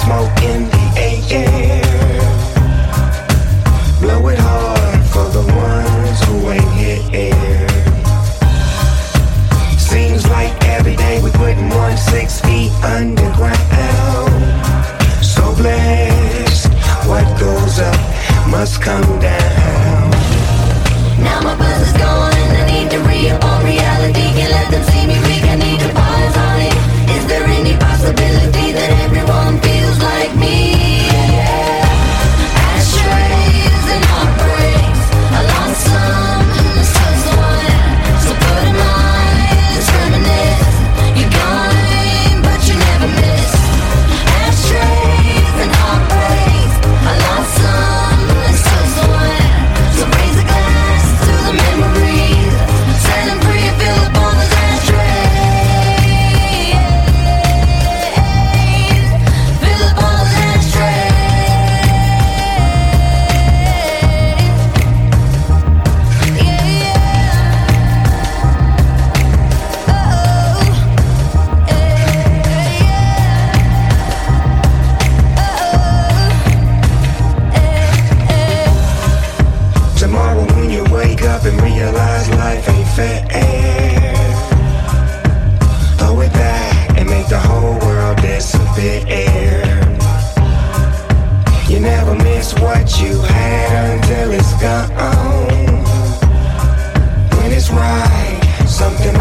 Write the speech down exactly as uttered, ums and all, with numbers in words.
smoke in the air. Blow it hard for the ones who ain't here. Seems like every day we putting one six feet underground. So blessed, what goes up must come down. Now my buzz is gone and I need to re-up on reality. Can't let them see me weak, I need to pause on it. Is there any possibility that everyone feels like me? Yeah. Ashtrays and heartbreaks, I lost some, I still someone. So put in mind, let's reminisce. You're gone, but you never miss. Ashtrays and heartbreaks, I lost some, I still someone. So raise a glass to the memories, set them free and fill up all those ashtrays. Fill up all those ashtrays. Yeah, yeah. Oh, yeah, yeah. Oh, Tomorrow when you wake up and realize life ain't fair, throw it back and make the whole world disappear. You never miss what you had until it's gone. When it's right, something